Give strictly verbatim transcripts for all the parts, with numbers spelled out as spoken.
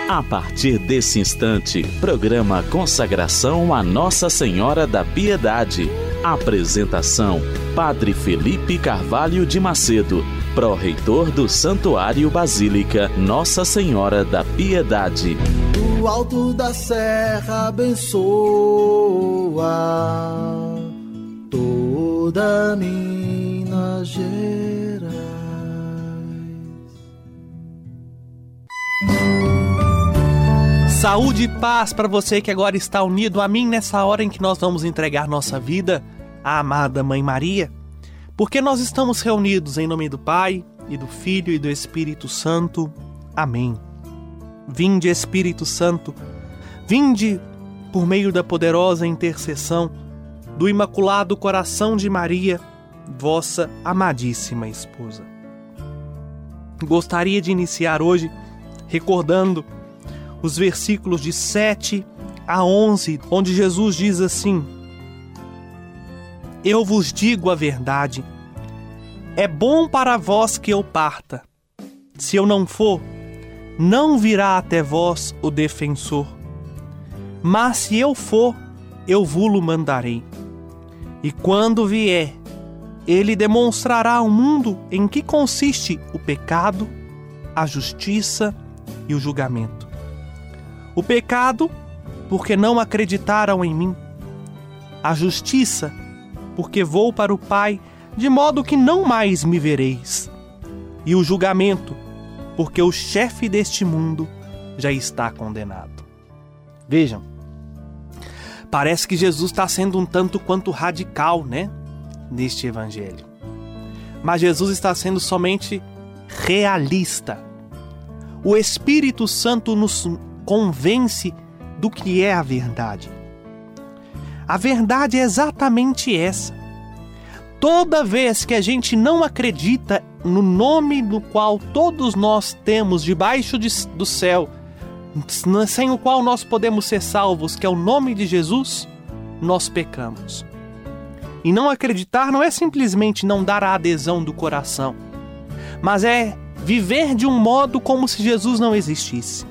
A partir desse instante, programa Consagração a Nossa Senhora da Piedade. Apresentação: Padre Felipe Carvalho de Macedo, pró-reitor do Santuário Basílica Nossa Senhora da Piedade. Do alto da serra abençoa toda Minas Gerais. Saúde e paz para você que agora está unido a mim nessa hora em que nós vamos entregar nossa vida à amada Mãe Maria, porque nós estamos reunidos em nome do Pai, e do Filho e do Espírito Santo. Amém. Vinde, Espírito Santo, vinde por meio da poderosa intercessão do Imaculado Coração de Maria, vossa amadíssima esposa. Gostaria de iniciar hoje recordando os versículos de sete a onze, onde Jesus diz assim: Eu vos digo a verdade, é bom para vós que eu parta. Se eu não for, não virá até vós o defensor. Mas se eu for, eu vou-lo mandarei. E quando vier, ele demonstrará ao mundo em que consiste o pecado, a justiça e o julgamento. O pecado, porque não acreditaram em mim. A justiça, porque vou para o Pai, de modo que não mais me vereis. E o julgamento, porque o chefe deste mundo já está condenado. Vejam, parece que Jesus está sendo um tanto quanto radical, né? Neste evangelho. Mas Jesus está sendo somente realista. O Espírito Santo nos convence do que é a verdade. A verdade é exatamente essa. Toda vez que a gente não acredita no nome do qual todos nós temos debaixo de, do céu, sem o qual nós podemos ser salvos, que é o nome de Jesus, nós pecamos. E não acreditar não é simplesmente não dar a adesão do coração, mas é viver de um modo como se Jesus não existisse.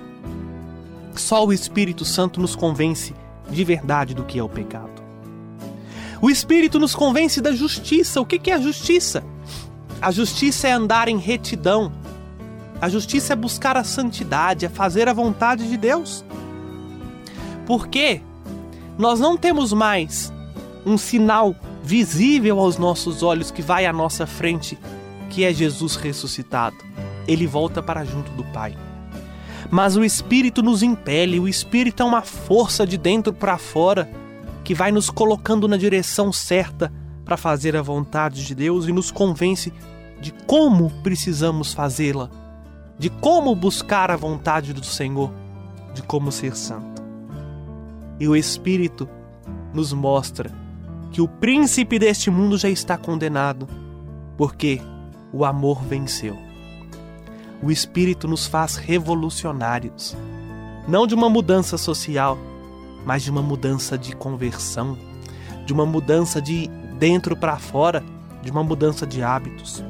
Só o Espírito Santo nos convence de verdade do que é o pecado. O Espírito nos convence da justiça. O que é a justiça? A justiça é andar em retidão. A justiça é buscar a santidade, é fazer a vontade de Deus. Porque nós não temos mais um sinal visível aos nossos olhos que vai à nossa frente, que é Jesus ressuscitado. Ele volta para junto do Pai. Mas o Espírito nos impele, o Espírito é uma força de dentro para fora que vai nos colocando na direção certa para fazer a vontade de Deus e nos convence de como precisamos fazê-la, de como buscar a vontade do Senhor, de como ser santo. E o Espírito nos mostra que o príncipe deste mundo já está condenado, porque o amor venceu. O Espírito nos faz revolucionários, não de uma mudança social, mas de uma mudança de conversão, de uma mudança de dentro para fora, de uma mudança de hábitos.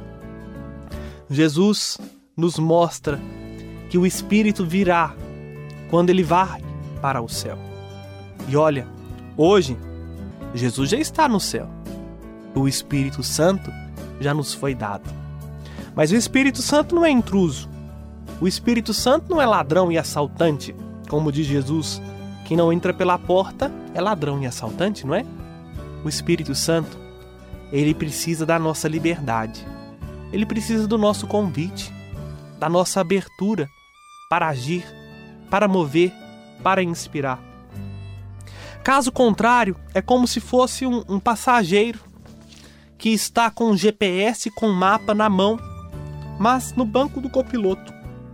Jesus nos mostra que o Espírito virá quando ele vai para o céu. E olha, hoje, Jesus já está no céu. O Espírito Santo já nos foi dado. Mas o Espírito Santo não é intruso. O Espírito Santo não é ladrão e assaltante. Como diz Jesus, quem não entra pela porta é ladrão e assaltante, não é? O Espírito Santo, ele precisa da nossa liberdade. Ele precisa do nosso convite, da nossa abertura para agir, para mover, para inspirar. Caso contrário, é como se fosse um, um passageiro que está com G P S, com mapa na mão, mas no banco do copiloto.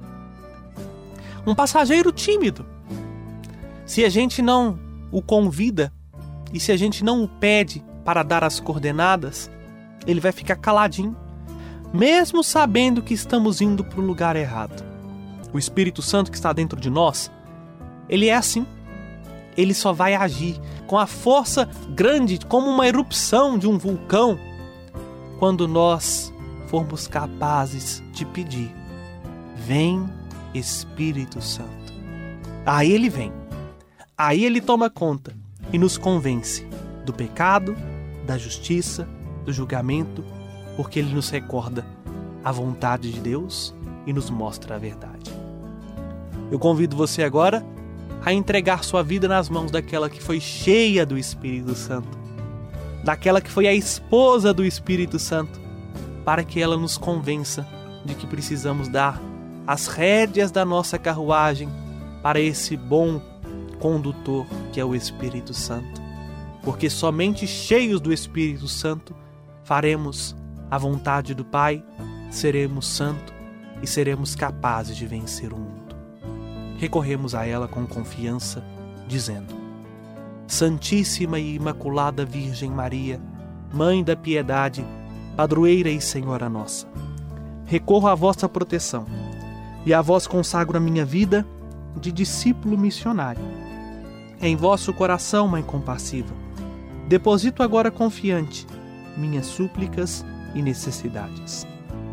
Um passageiro tímido. Se a gente não o convida e se a gente não o pede para dar as coordenadas, ele vai ficar caladinho, mesmo sabendo que estamos indo para o lugar errado. O Espírito Santo que está dentro de nós, ele é assim. Ele só vai agir com a força grande, como uma erupção de um vulcão, quando nós formos capazes de pedir: vem, Espírito Santo. Aí ele vem. Aí ele toma conta e nos convence do pecado, da justiça, do julgamento, porque ele nos recorda a vontade de Deus e nos mostra a verdade. Eu convido você agora a entregar sua vida nas mãos daquela que foi cheia do Espírito Santo, daquela que foi a esposa do Espírito Santo, para que ela nos convença de que precisamos dar as rédeas da nossa carruagem para esse bom condutor que é o Espírito Santo. Porque somente cheios do Espírito Santo faremos a vontade do Pai, seremos santos e seremos capazes de vencer o mundo. Recorremos a ela com confiança, dizendo: Santíssima e Imaculada Virgem Maria, Mãe da Piedade, Padroeira e Senhora nossa, recorro à vossa proteção e a vós consagro a minha vida de discípulo missionário. Em vosso coração, Mãe compassiva, deposito agora confiante minhas súplicas e necessidades.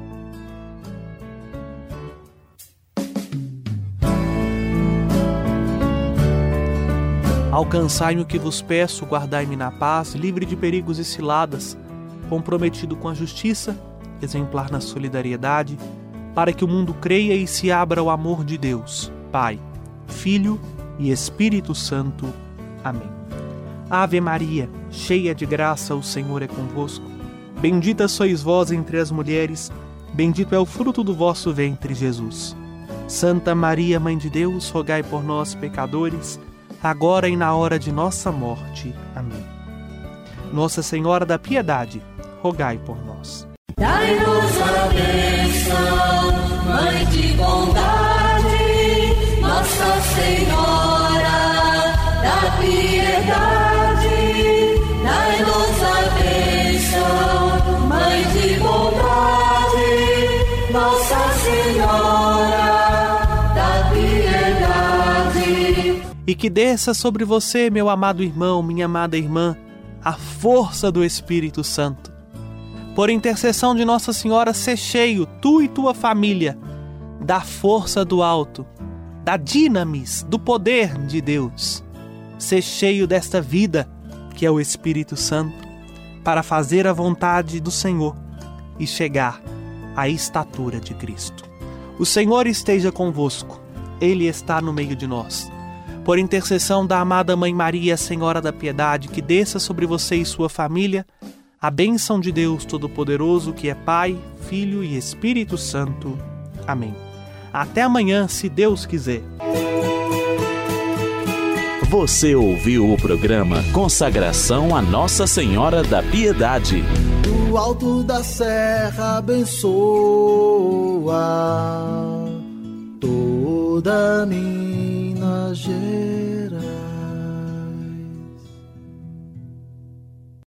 Alcançai-me o que vos peço, guardai-me na paz, livre de perigos e ciladas, comprometido com a justiça, exemplar na solidariedade, para que o mundo creia e se abra ao amor de Deus, Pai, Filho e Espírito Santo. Amém. Ave Maria, cheia de graça, o Senhor é convosco. Bendita sois vós entre as mulheres, bendito é o fruto do vosso ventre, Jesus. Santa Maria, Mãe de Deus, rogai por nós, pecadores, agora e na hora de nossa morte. Amém. Nossa Senhora da Piedade, rogai por nós. Dai-nos a bênção, Mãe de bondade, Nossa Senhora da Piedade. Dai-nos a bênção, Mãe de bondade, Nossa Senhora da Piedade. E que desça sobre você, meu amado irmão, minha amada irmã, a força do Espírito Santo. Por intercessão de Nossa Senhora, ser cheio, tu e tua família, da força do alto, da dinamis, do poder de Deus. Ser cheio desta vida, que é o Espírito Santo, para fazer a vontade do Senhor e chegar à estatura de Cristo. O Senhor esteja convosco, Ele está no meio de nós. Por intercessão da amada Mãe Maria, Senhora da Piedade, que desça sobre você e sua família a bênção de Deus Todo-Poderoso, que é Pai, Filho e Espírito Santo. Amém. Até amanhã, se Deus quiser. Você ouviu o programa Consagração a Nossa Senhora da Piedade. Do alto da serra abençoa toda Minas Gerais.